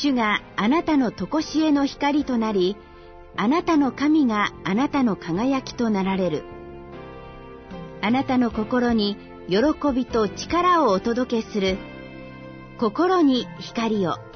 主があなたの常しえの光となり、あなたの神があなたの輝きとなられる。あなたの心に喜びと力をお届けする。心に光を。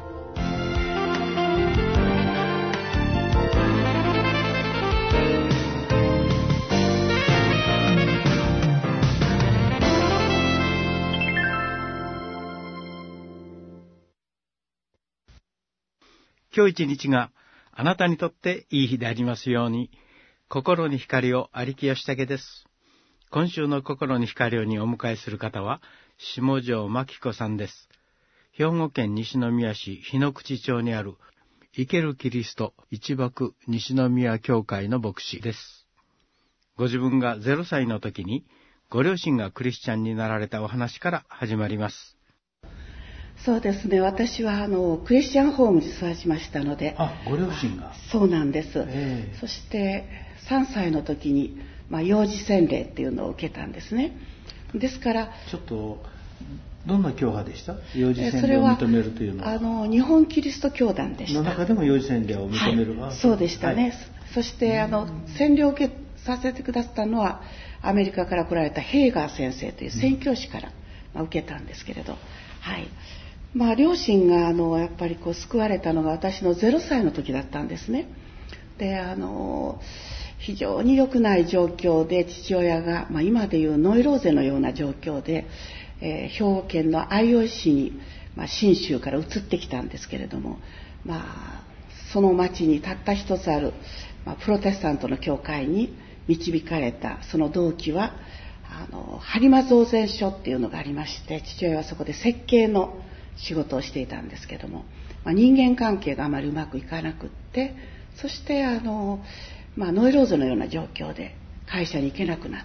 今日一日があなたにとっていい日でありますように。心に光を、有木義武です。今週の心に光をにお迎えする方は下條真紀子さんです。兵庫県西宮市日野口町にある生けるキリスト一幕西宮教会の牧師です。ご自分が0歳の時にご両親がクリスチャンになられたお話から始まります。 そうですね、私はクリスチャンホームに育ちましたので。 ご両親が。 そうなんです、そして3歳の時に、幼児洗礼っていうのを受けたんですね。ですからちょっとどんな教派でした？幼児洗礼を認めるというのは日本キリスト教団でした。 の中でも幼児洗礼を認める、 そうでしたね、そして洗礼を受けさせてくださったのはアメリカから来られたヘーガー先生という宣教師から、受けたんですけれど、両親がやっぱり救われたのが私の0歳の時だったんですね。で非常に良くない状況で父親が、今でいうノイローゼのような状況で、兵庫県の相生市に、信州から移ってきたんですけれども、その町にたった一つある、プロテスタントの教会に導かれたその動機は播磨造船所っていうのがありまして、父親はそこで設計の仕事をしていたんですけども、人間関係があまりうまくいかなくって、そしてノイローゼのような状況で会社に行けなくなった、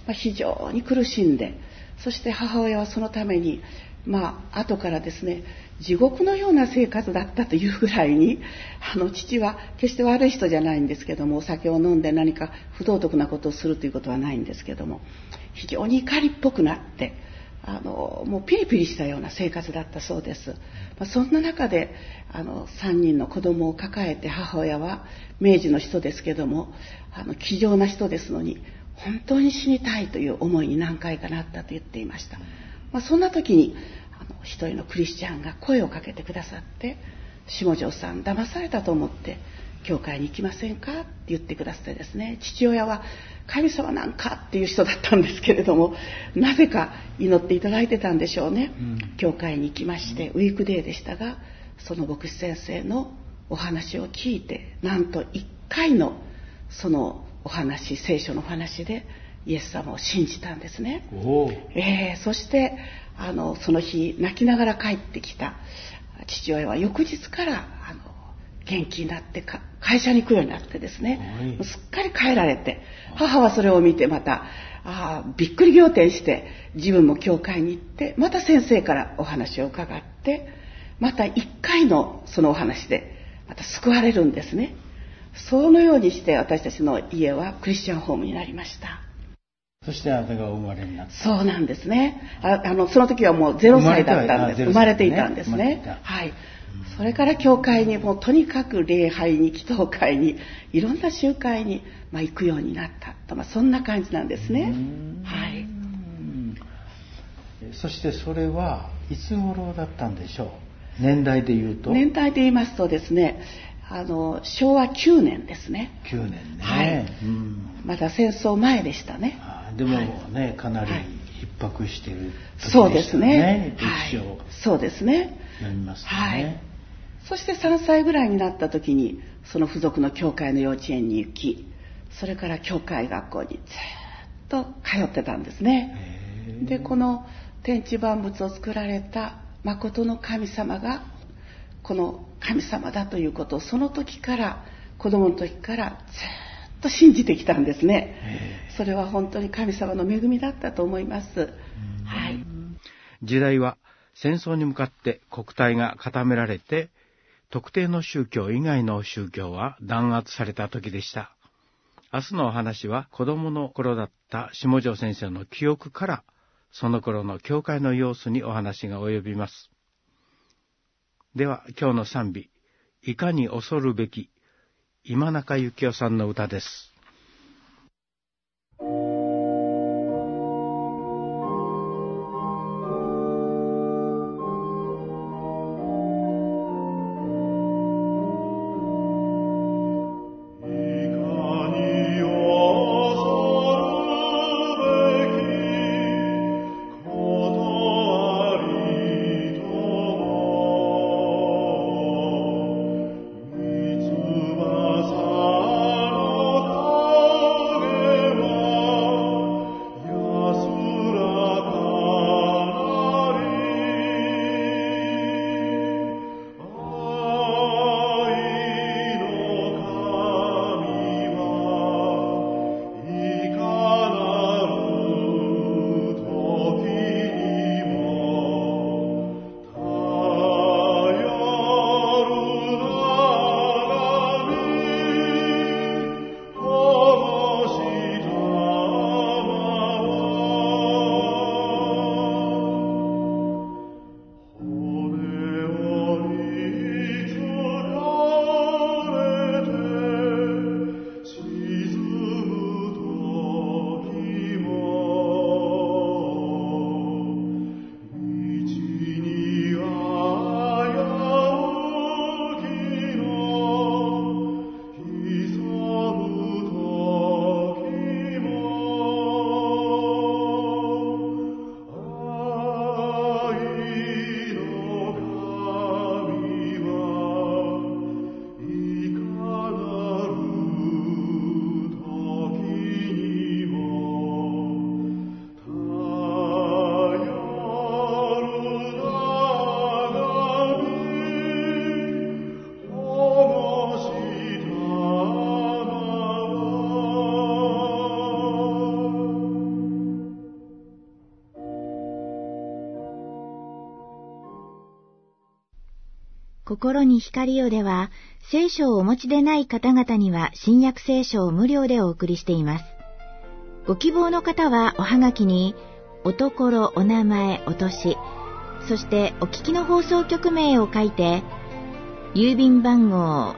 非常に苦しんで、そして母親はそのために後からですね、地獄のような生活だったというぐらいに、父は決して悪い人じゃないんですけども、お酒を飲んで何か不道徳なことをするということはないんですけども、非常に怒りっぽくなってもうピリピリしたような生活だったそうです。そんな中で3人の子供を抱えて、母親は明治の人ですけども気丈な人ですのに、本当に死にたいという思いに何回かなったと言っていました。そんな時に一人のクリスチャンが声をかけてくださって、下條さん騙されたと思って教会に行きませんかって言ってくださってですね、父親は神様なんかっていう人だったんですけれども、なぜか祈っていただいてたんでしょうね、教会に行きまして、ウィークデーでしたが、その牧師先生のお話を聞いて、なんと1回のそのお話、聖書のお話でイエス様を信じたんですね。そしてその日泣きながら帰ってきた父親は翌日から元気になって会社に行くようになってですね、すっかり帰られて、母はそれを見てまたびっくり仰天して、自分も教会に行って、また先生からお話を伺って、また1回のそのお話でまた救われるんですね。そのようにして私たちの家はクリスチャンホームになりました。 そしてあなたがお生まれになった。 そうなんですね。その時はもう0歳だったんです。生まれていたんですね。それから教会にもうとにかく礼拝に、祈祷会に、いろんな集会に、行くようになったと、そんな感じなんですね。 そしてそれはいつ頃だったんでしょう？年代で言うと。 年代で言いますとですね、昭和9年ですね。 9年ね。 まだ戦争前でしたね。 でもね、かなり逼迫している時でしたね。 そうですね。 歴史をそうですね。 読みますね。 そして3歳ぐらいになった時に、その付属の教会の幼稚園に行き、それから教会学校にずっと通ってたんですね。で、この天地万物を作られた誠の神様がこの神様だということを、その時から、子供の時からずっと信じてきたんですね。それは本当に神様の恵みだったと思います。 時代は戦争に向かって国体が固められて、特定の宗教以外の宗教は弾圧された時でした。明日のお話は子供の頃だった下條先生の記憶から、その頃の教会の様子にお話が及びます。 では今日の賛美、いかに恐るべき、今中幸雄さんの歌です。 心に光をでは、聖書をお持ちでない方々には新約聖書を無料でお送りしています。ご希望の方はおはがきに、おところ、お名前、お年、そしてお聞きの放送局名を書いて、郵便番号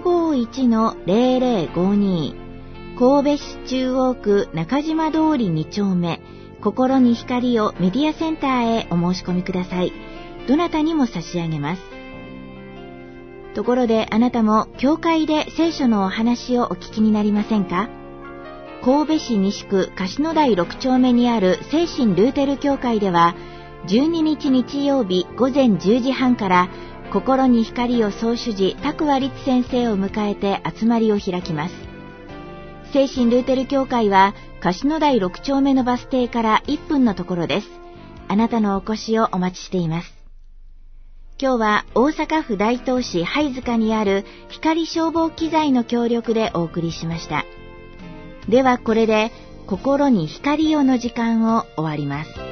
651-0052 神戸市中央区中島通り2丁目、心に光をメディアセンターへお申し込みください。どなたにも差し上げます。ところであなたも教会で聖書のお話をお聞きになりませんか？神戸市西区樫野台6丁目にある聖神ルーテル教会では、12日日曜日午前10時半から心に光を総主事拓和律先生を迎えて集まりを開きます。聖神ルーテル教会は樫野台6丁目のバス停から1分のところです。あなたのお越しをお待ちしています。今日は大阪府大東市貝塚にある光消防機材の協力でお送りしました。ではこれで心に光をの時間を終わります。